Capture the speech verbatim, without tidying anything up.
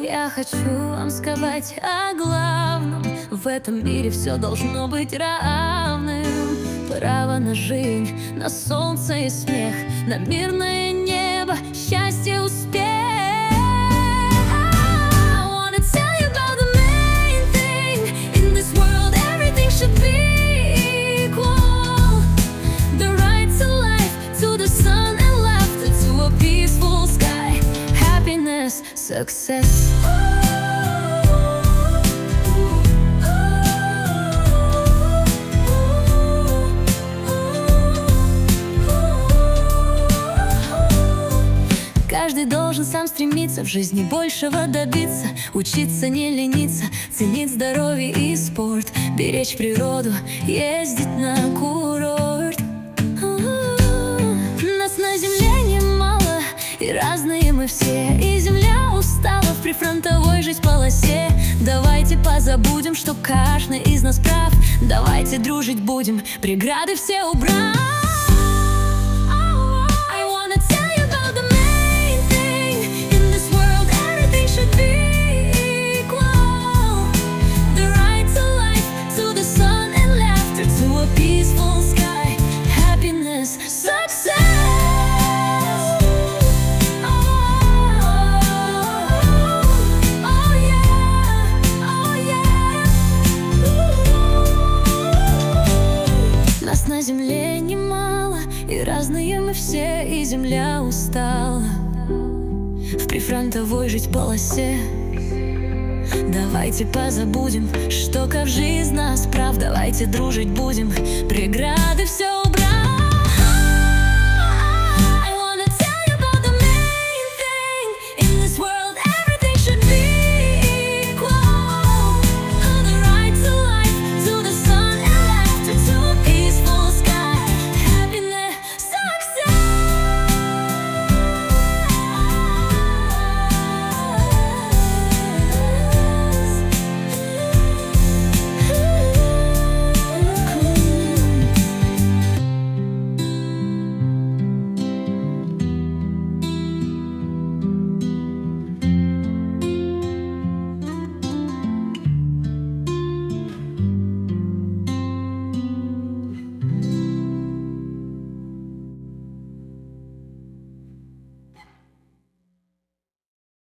Я хочу вам сказать о главном: в этом мире все должно быть равным. Право на жизнь, на солнце и смех, на мирное небо, счастье, успех. Success. Каждый должен сам стремиться в жизни большего добиться, учиться не лениться, ценить здоровье и спорт, беречь природу, ездить на курорт. Нас на земле немало, и разные мы все, и земля устала в прифронтовой жить полосе. Давайте позабудем, что каждый из нас прав. Давайте дружить будем, преграды все убрав. На земле немало, и разные мы все, и земля устала в прифронтовой жить полосе. Давайте позабудем, что каждый из нас прав. Давайте дружить будем, преграды все